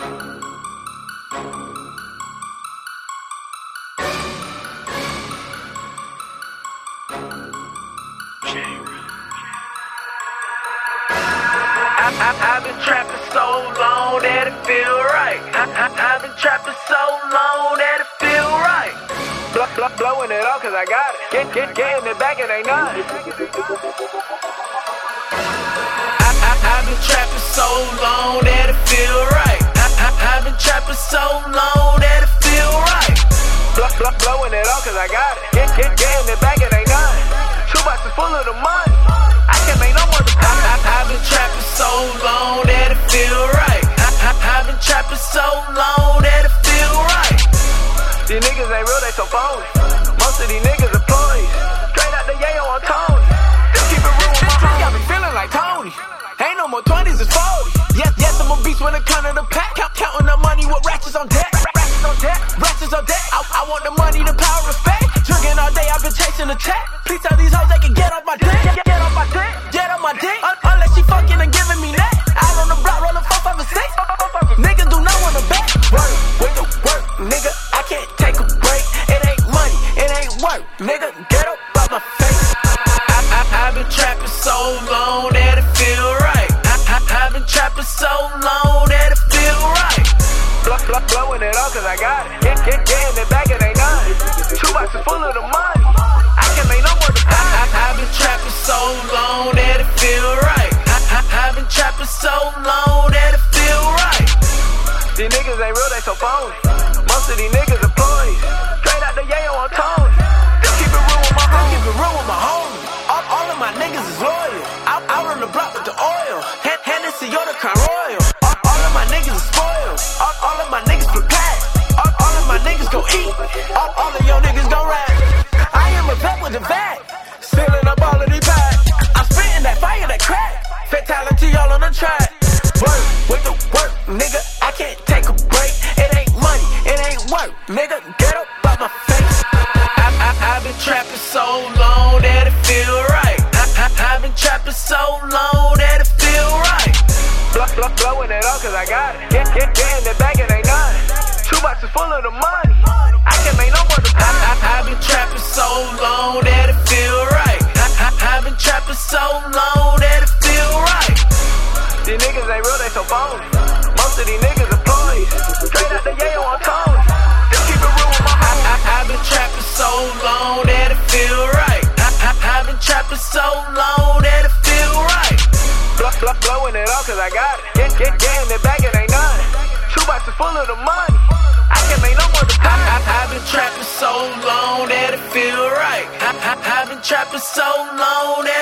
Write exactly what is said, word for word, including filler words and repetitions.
I, I, I've been trapping so long that it feel right. I, I, I've been trapping so long that it feel right. Blow, blow, blowing it off cause I got it. Get, get, getting it back, it ain't nothing. I, I, I've been trapping so long that it feel right. I, I, I've been trapping so long that it feel right. Blow, blow, blowing it off cause I got it. Get, get, getting it back, it ain't nothing. Two boxes full of the money. I can't make no more deposits. I, I, I've been trapping so long that it feel right. I, I, I've been trapping so long that it feel right. These niggas ain't real, they so phony. Most of these niggas employees. Straight out the yayo on Tony. Just keep it real with my homie. Got me feeling like Tony. Ain't no more twenties, it's forty. Yes, yes, I'm a beast when it comes to the pack. Count, counting the money with ratchets on deck. Ratchets on deck, ratchets on deck. I, I want the money, the power, respect. Drinking all day, I've been chasing the check. Please tell these hoes they can get off my dick. Get, get off my dick. Get off my dick. Un- unless she fucking and giving me neck. Out on the block, rolling four, five, and six. Niggas do not wanna bet. Work, wait to work, nigga. I can't take a break. It ain't money, it ain't work, nigga. Get up out my face. I, I, I've been trapping so long that it feel right. I, I, I've been trapping so long that it feel right. Blow, blow, blowing it off cause I got it. Get, get, getting it back, it ain't nothing. Two boxes full of the money. I can't make no more deposits. I, I, I've been trapping so long that it feel right. I, I, I've been trapping so long that it feel right. These niggas ain't real, they so phony. Most of these niggas employees. Straight out the yayo on Tony. Just keep it real with my homie. Keep it real with my homie. All, all of my niggas is loyal. Out, out on the block with the oil. Hand, Hennessy, you're the crown royal. All, all of my niggas is spoiled. All, all of my niggas prepared. All, all of my niggas gon' eat. All, all of your niggas gon' rap. I am a vet with a vat. Filling up all of these packs. I'm spitting that fire, that crack. Fatality all on the track. Work, with the work, nigga. I can't take a break. It ain't money, it ain't work, nigga. Get up out my face. I, I, I've been trapping so long that it feel right. I, I, I've been trapping so long that it feel right. Blow, blow, blowing it off cause I got it. Get, get, getting it back, it ain't nothing. Two boxes full of the money. I can't make no more deposits. I, I, I've been trapping so long that it feel right. I, I, I've been trapping so long that it feel right. These niggas ain't real, they so phony. Most of these niggas employees. Straight out the yayo on Tony. Just keep it real with my homie. I, I, I've been trapping so long that it feel right. I, I, I've been trapping so long that it feel right. Blow, blow, blowing it off cause I got it. Get, get, getting it back, it ain't nothing. Two boxes full of the money. I can't make no more deposits. I, I, I've been trapping so long that it feel right. I, I, I've been trapping so long that